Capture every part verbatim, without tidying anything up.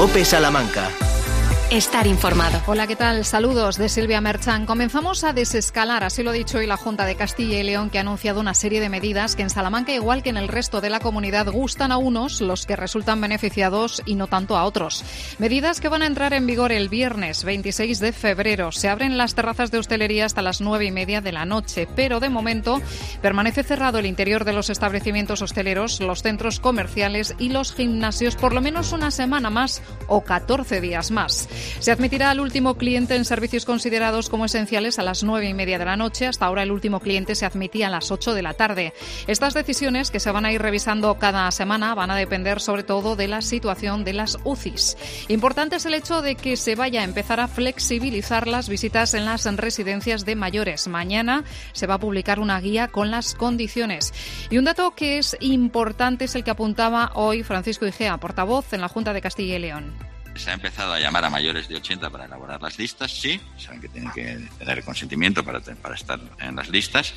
COPE Salamanca. Estar informado. Hola, ¿qué tal? Saludos de Silvia Merchan. Comenzamos a desescalar, así lo ha dicho hoy la Junta de Castilla y León, que ha anunciado una serie de medidas que en Salamanca, igual que en el resto de la comunidad, gustan a unos, los que resultan beneficiados, y no tanto a otros. Medidas que van a entrar en vigor el viernes veintiséis de febrero. Se abren las terrazas de hostelería hasta las nueve y media de la noche, pero de momento permanece cerrado el interior de los establecimientos hosteleros, los centros comerciales y los gimnasios por lo menos una semana más o catorce días más. Se admitirá al último cliente en servicios considerados como esenciales a las nueve y media de la noche. Hasta ahora el último cliente se admitía a las ocho de la tarde. Estas decisiones, que se van a ir revisando cada semana, van a depender sobre todo de la situación de las U C Is. Importante es el hecho de que se vaya a empezar a flexibilizar las visitas en las residencias de mayores. Mañana se va a publicar una guía con las condiciones. Y un dato que es importante es el que apuntaba hoy Francisco Igea, portavoz en la Junta de Castilla y León. Se ha empezado a llamar a mayores de ochenta para elaborar las listas, sí, saben que tienen que tener consentimiento para, para estar en las listas.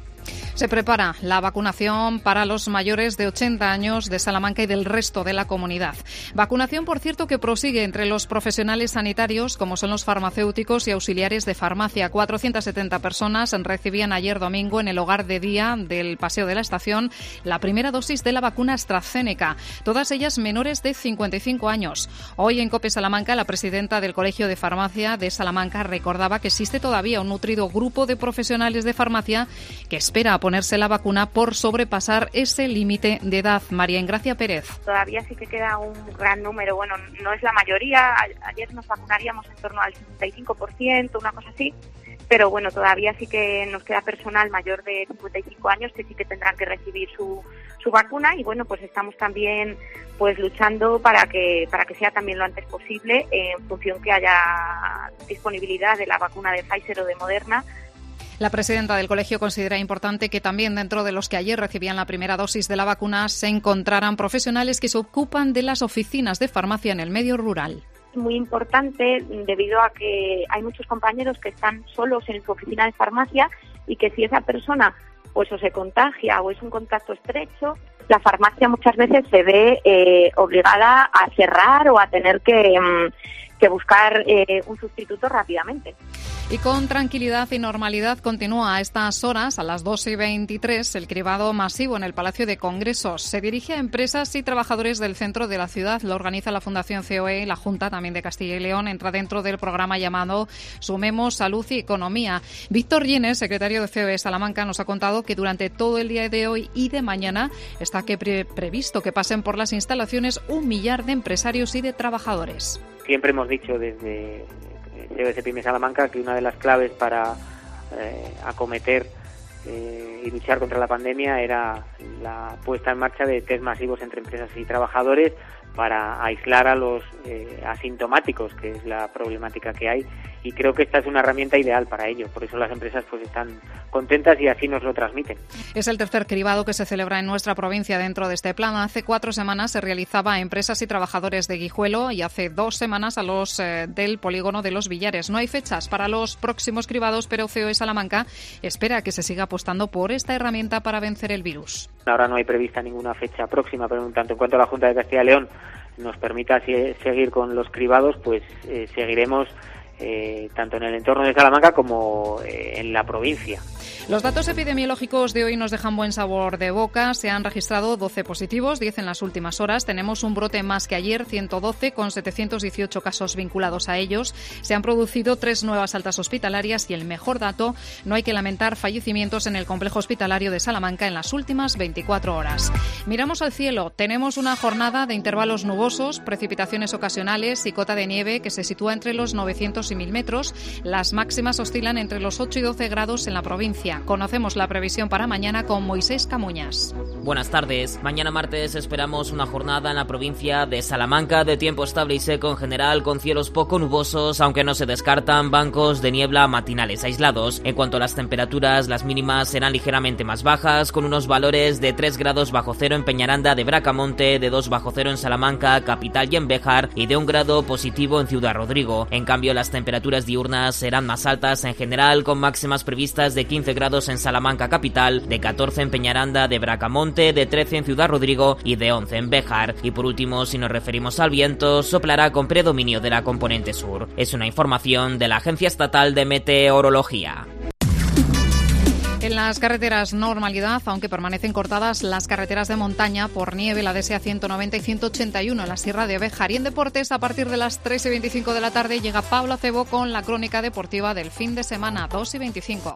Se prepara la vacunación para los mayores de ochenta años de Salamanca y del resto de la comunidad. Vacunación, por cierto, que prosigue entre los profesionales sanitarios, como son los farmacéuticos y auxiliares de farmacia. cuatrocientas setenta personas recibían ayer domingo en el hogar de día del Paseo de la Estación la primera dosis de la vacuna AstraZeneca, todas ellas menores de cincuenta y cinco años. Hoy en COPE Salamanca, la presidenta del Colegio de Farmacia de Salamanca recordaba que existe todavía un nutrido grupo de profesionales de farmacia que espera a ponerse la vacuna por sobrepasar ese límite de edad. María Ingracia Pérez. Todavía sí que queda un gran número, bueno, no es la mayoría, ayer nos vacunaríamos en torno al sesenta y cinco por ciento, una cosa así, pero bueno, todavía sí que nos queda personal mayor de cincuenta y cinco años que sí que tendrán que recibir su, su vacuna, y bueno, pues estamos también pues luchando para que para que sea también lo antes posible, en función que haya disponibilidad de la vacuna de Pfizer o de Moderna. La presidenta del colegio considera importante que también dentro de los que ayer recibían la primera dosis de la vacuna se encontraran profesionales que se ocupan de las oficinas de farmacia en el medio rural. Es muy importante debido a que hay muchos compañeros que están solos en su oficina de farmacia y que si esa persona pues o se contagia o es un contacto estrecho, la farmacia muchas veces se ve eh, obligada a cerrar o a tener que, que buscar eh, un sustituto rápidamente. Y con tranquilidad y normalidad continúa a estas horas, a las dos y veintitrés, el cribado masivo en el Palacio de Congresos. Se dirige a empresas y trabajadores del centro de la ciudad. Lo organiza la Fundación C O E y la Junta también de Castilla y León. Entra dentro del programa llamado Sumemos Salud y Economía. Víctor Llenes, secretario de C O E Salamanca, nos ha contado que durante todo el día de hoy y de mañana está que pre- previsto que pasen por las instalaciones un millar de empresarios y de trabajadores. Siempre hemos dicho desde C O E Sepime Salamanca que una de las claves para eh, acometer eh, y luchar contra la pandemia era la puesta en marcha de test masivos entre empresas y trabajadores para aislar a los eh, asintomáticos, que es la problemática que hay, y creo que esta es una herramienta ideal para ello. Por eso las empresas pues están contentas y así nos lo transmiten. Es el tercer cribado que se celebra en nuestra provincia dentro de este plan. Hace cuatro semanas se realizaba a empresas y trabajadores de Guijuelo y hace dos semanas a los eh, del polígono de Los Villares. No hay fechas para los próximos cribados, pero C O E Salamanca espera que se siga apostando por esta herramienta para vencer el virus. Ahora no hay prevista ninguna fecha próxima, pero en tanto en cuanto a la Junta de Castilla y León nos permita seguir con los cribados, pues eh, seguiremos eh, tanto en el entorno de Salamanca como eh, en la provincia. Los datos epidemiológicos de hoy nos dejan buen sabor de boca. Se han registrado doce positivos, diez en las últimas horas. Tenemos un brote más que ayer, ciento doce, con setecientos dieciocho casos vinculados a ellos. Se han producido tres nuevas altas hospitalarias y el mejor dato, no hay que lamentar fallecimientos en el complejo hospitalario de Salamanca en las últimas veinticuatro horas. Miramos al cielo. Tenemos una jornada de intervalos nubosos, precipitaciones ocasionales y cota de nieve que se sitúa entre los novecientos y mil metros. Las máximas oscilan entre los ocho y doce grados en la provincia. Conocemos la previsión para mañana con Moisés Camuñas. Buenas tardes. Mañana martes esperamos una jornada en la provincia de Salamanca de tiempo estable y seco en general, con cielos poco nubosos, aunque no se descartan bancos de niebla matinales aislados. En cuanto a las temperaturas, las mínimas serán ligeramente más bajas, con unos valores de tres grados bajo cero en Peñaranda de Bracamonte, de dos bajo cero en Salamanca, capital y en Béjar, y de un grado positivo en Ciudad Rodrigo. En cambio, las temperaturas temperaturas diurnas serán más altas en general, con máximas previstas de quince grados en Salamanca capital, de catorce en Peñaranda de Bracamonte, de trece en Ciudad Rodrigo y de once en Béjar. Y por último, si nos referimos al viento, soplará con predominio de la componente sur. Es una información de la Agencia Estatal de Meteorología. En las carreteras, normalidad, aunque permanecen cortadas las carreteras de montaña por nieve, la D S A ciento noventa y ciento ochenta y uno en la Sierra de Béjar. Y en deportes, a partir de las tres y veinticinco de la tarde, llega Pablo Acebo con la crónica deportiva del fin de semana, dos y veinticinco.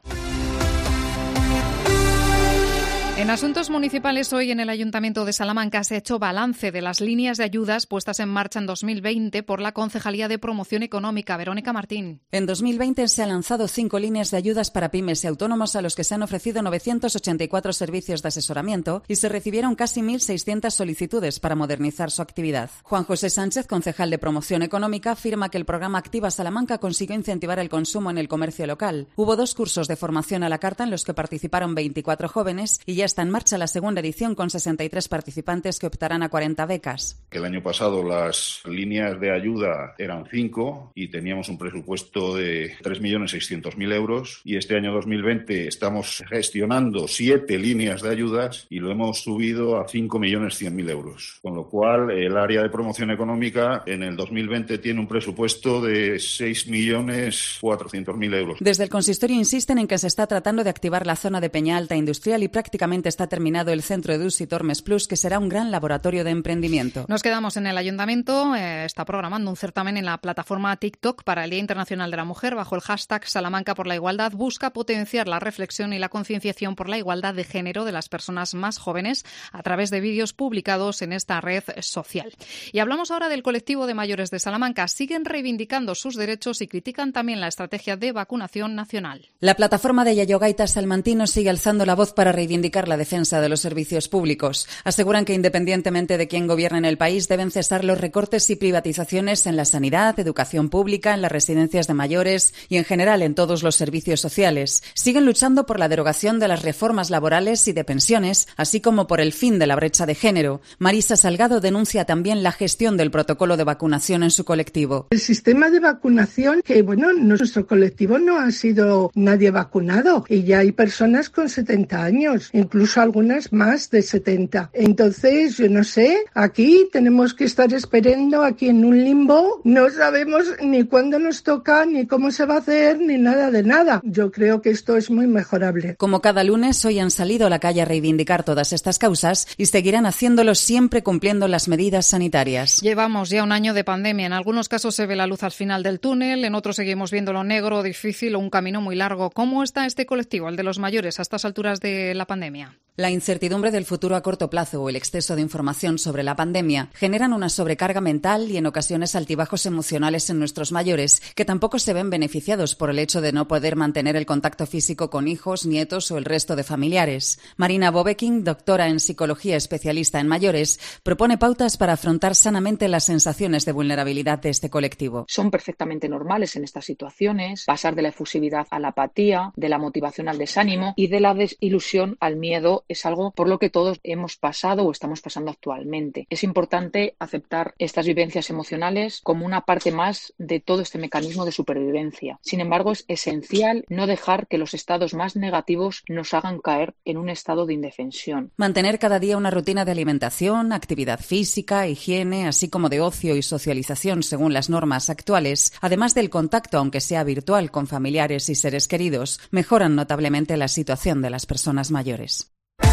En asuntos municipales, hoy en el Ayuntamiento de Salamanca se ha hecho balance de las líneas de ayudas puestas en marcha en dos mil veinte por la Concejalía de Promoción Económica. Verónica Martín. En dos mil veinte se han lanzado cinco líneas de ayudas para pymes y autónomos a los que se han ofrecido novecientos ochenta y cuatro servicios de asesoramiento y se recibieron casi mil seiscientas solicitudes para modernizar su actividad. Juan José Sánchez, concejal de Promoción Económica, afirma que el programa Activa Salamanca consiguió incentivar el consumo en el comercio local. Hubo dos cursos de formación a la carta en los que participaron veinticuatro jóvenes y ya está en marcha la segunda edición con sesenta y tres participantes que optarán a cuarenta becas. El año pasado las líneas de ayuda eran cinco y teníamos un presupuesto de tres millones seiscientos mil euros y este año dos mil veinte estamos gestionando siete líneas de ayudas y lo hemos subido a cinco millones cien mil euros. Con lo cual el área de promoción económica en el dos mil veinte tiene un presupuesto de seis millones cuatrocientos mil euros. Desde el consistorio insisten en que se está tratando de activar la zona de Peña Alta industrial y prácticamente está terminado el centro de Usi Tormes Plus, que será un gran laboratorio de emprendimiento. Nos quedamos en el Ayuntamiento. Eh, está programando un certamen en la plataforma TikTok para el Día Internacional de la Mujer bajo el hashtag Salamanca por la Igualdad. Busca potenciar la reflexión y la concienciación por la igualdad de género de las personas más jóvenes a través de vídeos publicados en esta red social. Y hablamos ahora del colectivo de mayores de Salamanca. Siguen reivindicando sus derechos y critican también la estrategia de vacunación nacional. La plataforma de Yayogaitas Salmantinos sigue alzando la voz para reivindicar la defensa de los servicios públicos. Aseguran que independientemente de quién gobierne en el país, deben cesar los recortes y privatizaciones en la sanidad, educación pública, en las residencias de mayores y en general en todos los servicios sociales. Siguen luchando por la derogación de las reformas laborales y de pensiones, así como por el fin de la brecha de género. Marisa Salgado denuncia también la gestión del protocolo de vacunación en su colectivo. El sistema de vacunación, que bueno, nuestro colectivo no ha sido nadie vacunado y ya hay personas con setenta años, incluso algunas más de setenta. Entonces, yo no sé, aquí tenemos que estar esperando aquí en un limbo. No sabemos ni cuándo nos toca, ni cómo se va a hacer, ni nada de nada. Yo creo que esto es muy mejorable. Como cada lunes, hoy han salido a la calle a reivindicar todas estas causas y seguirán haciéndolo siempre cumpliendo las medidas sanitarias. Llevamos ya un año de pandemia. En algunos casos se ve la luz al final del túnel, en otros seguimos viendo lo negro, difícil o un camino muy largo. ¿Cómo está este colectivo, el de los mayores, a estas alturas de la pandemia? La incertidumbre del futuro a corto plazo o el exceso de información sobre la pandemia generan una sobrecarga mental y en ocasiones altibajos emocionales en nuestros mayores, que tampoco se ven beneficiados por el hecho de no poder mantener el contacto físico con hijos, nietos o el resto de familiares. Marina Bobeking, doctora en psicología especialista en mayores, propone pautas para afrontar sanamente las sensaciones de vulnerabilidad de este colectivo. Son perfectamente normales en estas situaciones pasar de la efusividad a la apatía, de la motivación al desánimo y de la desilusión al miedo. Es algo por lo que todos hemos pasado o estamos pasando actualmente. Es importante aceptar estas vivencias emocionales como una parte más de todo este mecanismo de supervivencia. Sin embargo, es esencial no dejar que los estados más negativos nos hagan caer en un estado de indefensión. Mantener cada día una rutina de alimentación, actividad física, higiene, así como de ocio y socialización según las normas actuales, además del contacto, aunque sea virtual, con familiares y seres queridos, mejoran notablemente la situación de las personas mayores.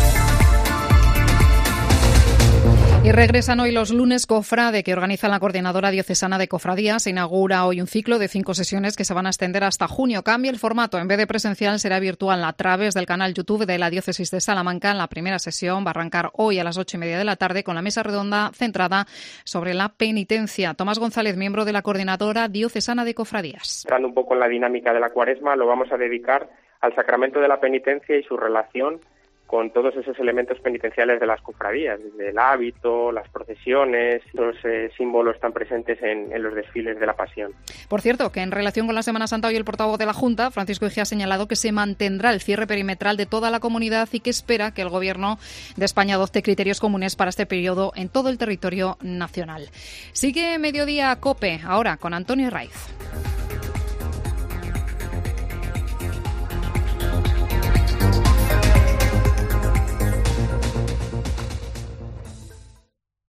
Y regresan hoy los lunes Cofrade, que organiza la Coordinadora Diocesana de Cofradías. Se inaugura hoy un ciclo de cinco sesiones que se van a extender hasta junio. Cambia el formato. En vez de presencial, será virtual a través del canal YouTube de la Diócesis de Salamanca. La primera sesión va a arrancar hoy a las ocho y media de la tarde con la mesa redonda centrada sobre la penitencia. Tomás González, miembro de la Coordinadora Diocesana de Cofradías. Entrando un poco en la dinámica de la Cuaresma, lo vamos a dedicar al sacramento de la penitencia y su relación con todos esos elementos penitenciales de las cofradías, desde el hábito, las procesiones, los eh, símbolos tan presentes en, en los desfiles de la Pasión. Por cierto, que en relación con la Semana Santa, hoy el portavoz de la Junta, Francisco Igea, ha señalado que se mantendrá el cierre perimetral de toda la comunidad y que espera que el Gobierno de España adopte criterios comunes para este periodo en todo el territorio nacional. Sigue Mediodía COPE, ahora con Antonio Raiz.